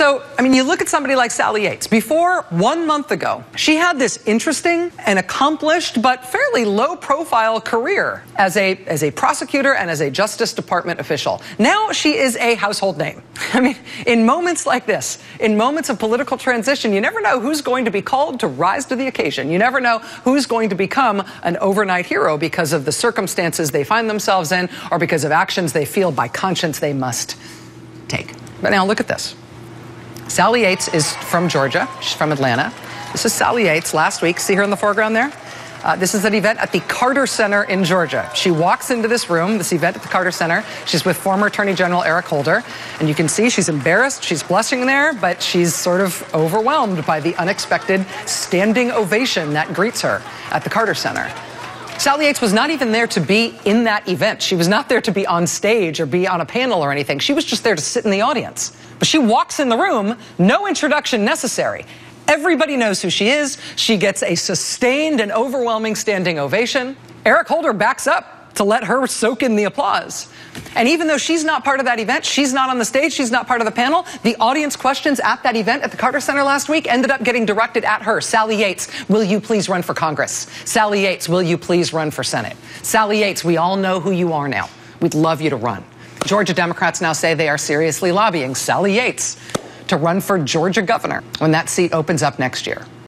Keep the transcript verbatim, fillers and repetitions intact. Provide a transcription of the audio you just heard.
So, I mean, you look at somebody like Sally Yates. Before, one month ago, she had this interesting and accomplished but fairly low-profile career as a, as a prosecutor and as a Justice Department official. Now she is a household name. I mean, in moments like this, in moments of political transition, you never know who's going to be called to rise to the occasion. You never know who's going to become an overnight hero because of the circumstances they find themselves in or because of actions they feel by conscience they must take. But now look at this. Sally Yates is from Georgia. She's from Atlanta. This is Sally Yates last week. See her in the foreground there? Uh, this is an event at the Carter Center in Georgia. She walks into this room, this event at the Carter Center. She's with former Attorney General Eric Holder. And you can see she's embarrassed. She's blushing there, but she's sort of overwhelmed by the unexpected standing ovation that greets her at the Carter Center. Sally Yates was not even there to be in that event. She was not there to be on stage or be on a panel or anything. She was just there to sit in the audience. But she walks in the room, no introduction necessary. Everybody knows who she is. She gets a sustained and overwhelming standing ovation. Eric Holder backs up to let her soak in the applause. And even though she's not part of that event, she's not on the stage, she's not part of the panel, the audience questions at that event at the Carter Center last week ended up getting directed at her. Sally Yates, will you please run for Congress? Sally Yates, will you please run for Senate? Sally Yates, we all know who you are now. We'd love you to run. Georgia Democrats now say they are seriously lobbying Sally Yates to run for Georgia governor when that seat opens up next year.